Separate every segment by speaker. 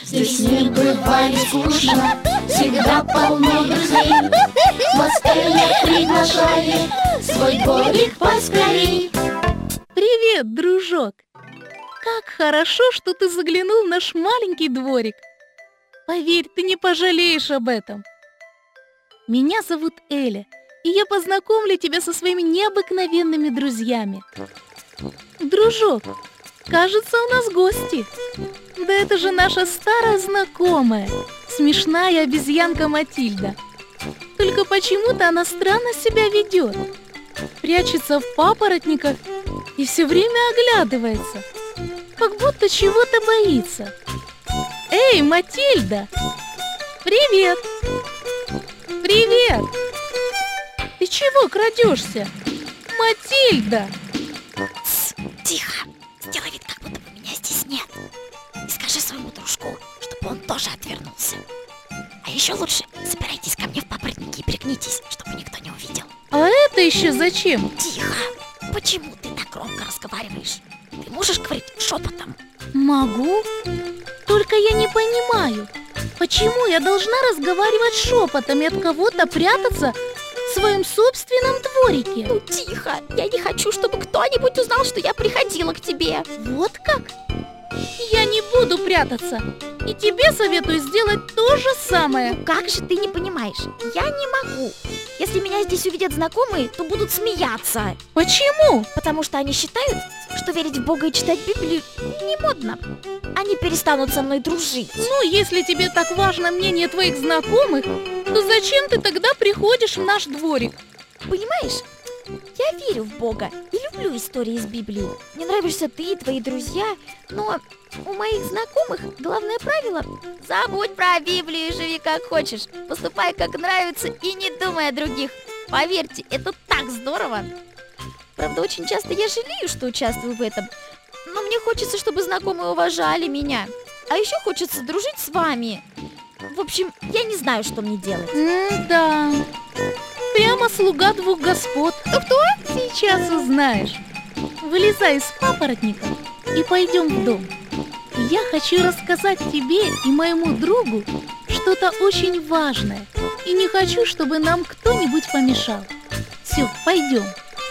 Speaker 1: Здесь не бывает скучно, всегда полно друзей. Вас Эля приглашает в свой дворик поскорей.
Speaker 2: Привет, дружок! Как хорошо, что ты заглянул в наш маленький дворик. Поверь, ты не пожалеешь об этом. Меня зовут Эля, и я познакомлю тебя со своими необыкновенными друзьями. Дружок, кажется, у нас гости. Да это же наша старая знакомая, смешная обезьянка Матильда. Только почему-то она странно себя ведет. Прячется в папоротниках и все время оглядывается, как будто чего-то боится. Эй, Матильда! Привет! Привет! Ты чего крадешься? Матильда!
Speaker 3: Тихо! Сделай вид, как будто бы меня здесь нет. И скажи своему дружку, чтобы он тоже отвернулся. А еще лучше собирайтесь ко мне в папоротники и пригнитесь, чтобы никто не увидел.
Speaker 2: А это еще зачем?
Speaker 3: Тихо! Почему ты так громко разговариваешь? Ты можешь говорить шепотом?
Speaker 2: Могу. Только я не понимаю, почему я должна разговаривать шепотом и от кого-то прятаться в своем собственном дворике?
Speaker 3: Ну тихо! Я не хочу, чтобы кто-нибудь узнал, что я приходила к тебе.
Speaker 2: Вот как? Я не буду прятаться. И тебе советую сделать то же самое.
Speaker 3: Ну как же ты не понимаешь? Я не могу. Если меня здесь увидят знакомые, то будут смеяться.
Speaker 2: Почему?
Speaker 3: Потому что они считают, что верить в Бога и читать Библию не модно. Они перестанут со мной дружить.
Speaker 2: Ну, если тебе так важно мнение твоих знакомых, то зачем ты тогда приходишь в наш дворик?
Speaker 3: Понимаешь, я верю в Бога и люблю истории из Библии. Мне нравишься ты и твои друзья, но у моих знакомых главное правило – забудь про Библию и живи как хочешь. Поступай как нравится и не думай о других. Поверьте, это так здорово. Правда, очень часто я жалею, что участвую в этом. Но мне хочется, чтобы знакомые уважали меня. А еще хочется дружить с вами. В общем, я не знаю, что мне делать.
Speaker 2: Да, прямо слуга двух господ.
Speaker 3: Кто?
Speaker 2: Сейчас узнаешь. Вылезай из папоротника и пойдем в дом. Я хочу рассказать тебе и моему другу что-то очень важное. И не хочу, чтобы нам кто-нибудь помешал. Все, пойдем.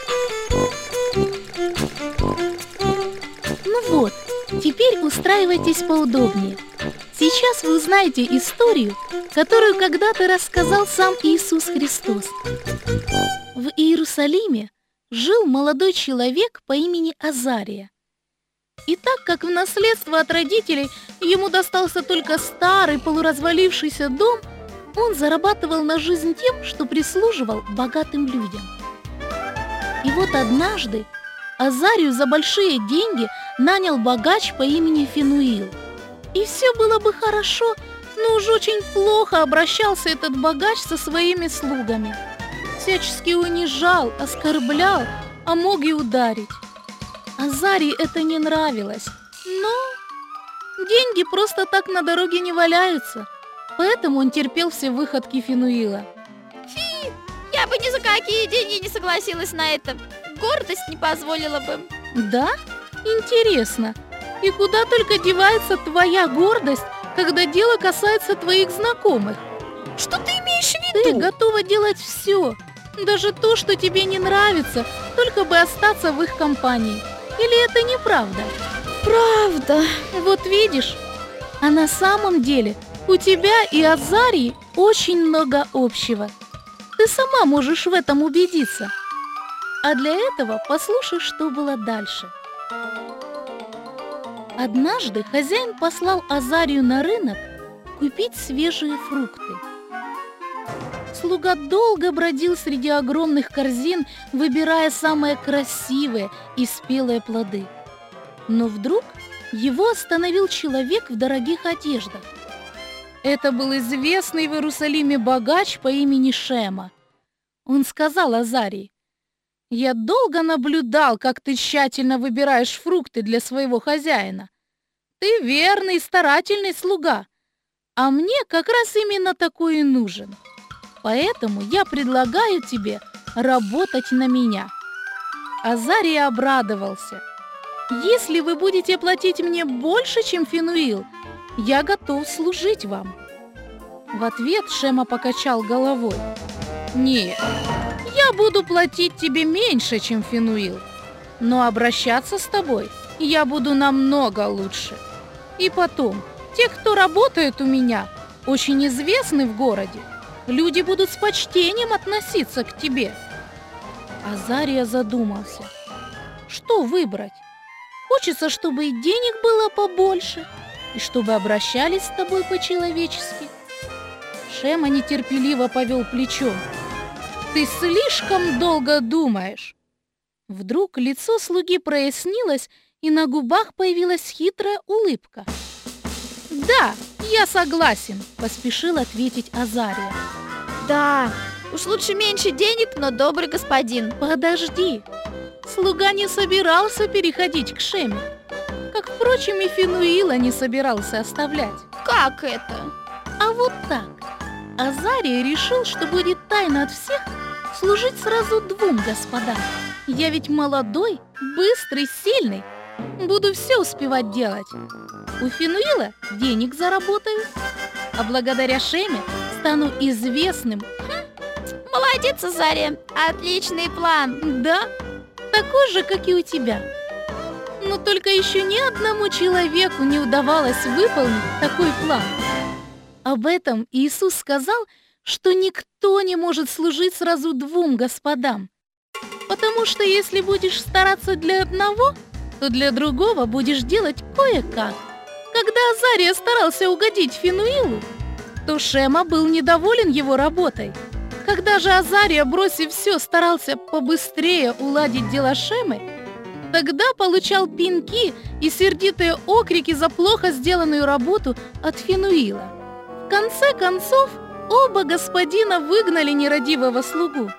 Speaker 2: Ну вот, теперь устраивайтесь поудобнее. Сейчас вы узнаете историю, которую когда-то рассказал сам Иисус Христос. В Иерусалиме жил молодой человек по имени Азария. И так как в наследство от родителей ему достался только старый полуразвалившийся дом, он зарабатывал на жизнь тем, что прислуживал богатым людям. И вот однажды Азарию за большие деньги нанял богач по имени Финуил. И все было бы хорошо, но уж очень плохо обращался этот богач со своими слугами. Всячески унижал, оскорблял, а мог и ударить. Азарии это не нравилось, но деньги просто так на дороге не валяются, поэтому он терпел все выходки Финуила.
Speaker 3: Фи, я бы ни за какие деньги не согласилась на это. Гордость не позволила бы.
Speaker 2: Да? Интересно. И куда только девается твоя гордость, когда дело касается твоих знакомых?
Speaker 3: Что ты имеешь в
Speaker 2: Ты
Speaker 3: виду?
Speaker 2: готова делать все, даже то, что тебе не нравится, только бы остаться в их компании. Или это неправда?
Speaker 3: Правда.
Speaker 2: Вот видишь, а на самом деле у тебя и Азарии очень много общего. Ты сама можешь в этом убедиться. А для этого послушай, что было дальше. Однажды хозяин послал Азарию на рынок купить свежие фрукты. Слуга долго бродил среди огромных корзин, выбирая самые красивые и спелые плоды. Но вдруг его остановил человек в дорогих одеждах. Это был известный в Иерусалиме богач по имени Шема. Он сказал Азарии: «Я долго наблюдал, как ты тщательно выбираешь фрукты для своего хозяина. Ты верный и старательный слуга, а мне как раз именно такой и нужен. Поэтому я предлагаю тебе работать на меня». Азария обрадовался. «Если вы будете платить мне больше, чем Финуил, я готов служить вам». В ответ Шема покачал головой. «Нет, я буду платить тебе меньше, чем Фенуил, но обращаться с тобой я буду намного лучше. И потом, те, кто работает у меня, очень известны в городе. Люди будут с почтением относиться к тебе». Азария задумался. Что выбрать? Хочется, чтобы и денег было побольше, и чтобы обращались с тобой по-человечески. Шема нетерпеливо повел плечом. «Ты слишком долго думаешь». Вдруг лицо слуги прояснилось, и на губах появилась хитрая улыбка. «Да, я согласен», — поспешил ответить Азария.
Speaker 3: Да, уж лучше меньше денег, но добрый господин.
Speaker 2: «Подожди». Слуга не собирался переходить к Шеме, как, впрочем, и Фенуила не собирался оставлять.
Speaker 3: Как это?
Speaker 2: А вот так. Азария решил, что будет тайно от всех служить сразу двум господам. Я ведь молодой, быстрый, сильный. Буду все успевать делать. У Фенуила денег заработаю, а благодаря Шеме стану известным.
Speaker 3: Молодец, Азария. Отличный план.
Speaker 2: Да, такой же, как и у тебя. Но только еще ни одному человеку не удавалось выполнить такой план. Об этом Иисус сказал, что никто не может служить сразу двум господам. Потому что если будешь стараться для одного, то для другого будешь делать кое-как. Когда Азария старался угодить Фенуилу, то Шема был недоволен его работой. Когда же Азария, бросив все, старался побыстрее уладить дела Шемы, тогда получал пинки и сердитые окрики за плохо сделанную работу от Фенуила. В конце концов, оба господина выгнали нерадивого слугу.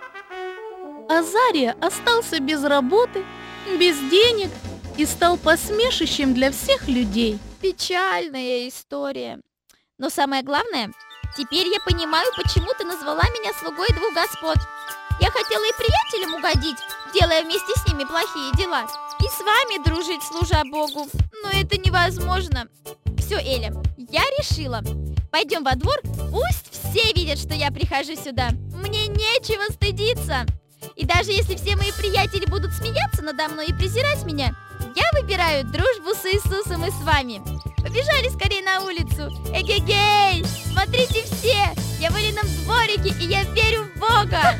Speaker 2: Азария остался без работы, без денег и стал посмешищем для всех людей.
Speaker 3: Печальная история. Но самое главное, теперь я понимаю, почему ты назвала меня слугой двух господ. Я хотела и приятелям угодить, делая вместе с ними плохие дела, и с вами дружить, служа Богу. Но это невозможно. Все, Эля, я решила. Пойдем во двор, пусть все видят, что я прихожу сюда. Мне нечего стыдиться. И даже если все мои приятели будут смеяться надо мной и презирать меня, я выбираю дружбу с Иисусом и с вами. Побежали скорее на улицу. Эгегей! Смотрите все! Я в Элином дворике, и я верю в Бога!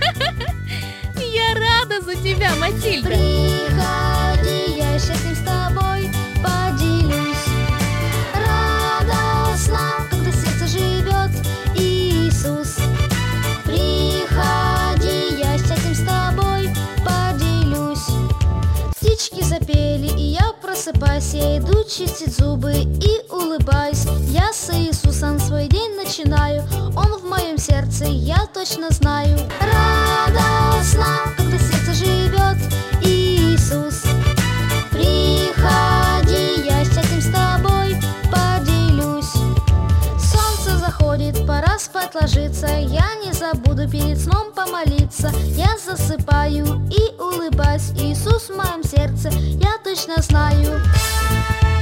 Speaker 2: Я рада за тебя, Матильда!
Speaker 1: Приходи, я счастлив с тобой поделюсь. Радостно, когда сердце живет Иисус. Приходи, я счастлив с тобой поделюсь. Птички запели, и я просыпаюсь. Я иду чистить зубы и улыбаюсь. Я с Иисусом свой день начинаю. Он в моем сердце, я точно знаю. Радостно, когда сердце живет Иисус. Приходи, я счастьем с тобой поделюсь. Солнце заходит, пора спать ложиться. Я не забуду перед сном помолиться. Я засыпаю и улыбаюсь. Иисус в моем сердце, я точно знаю.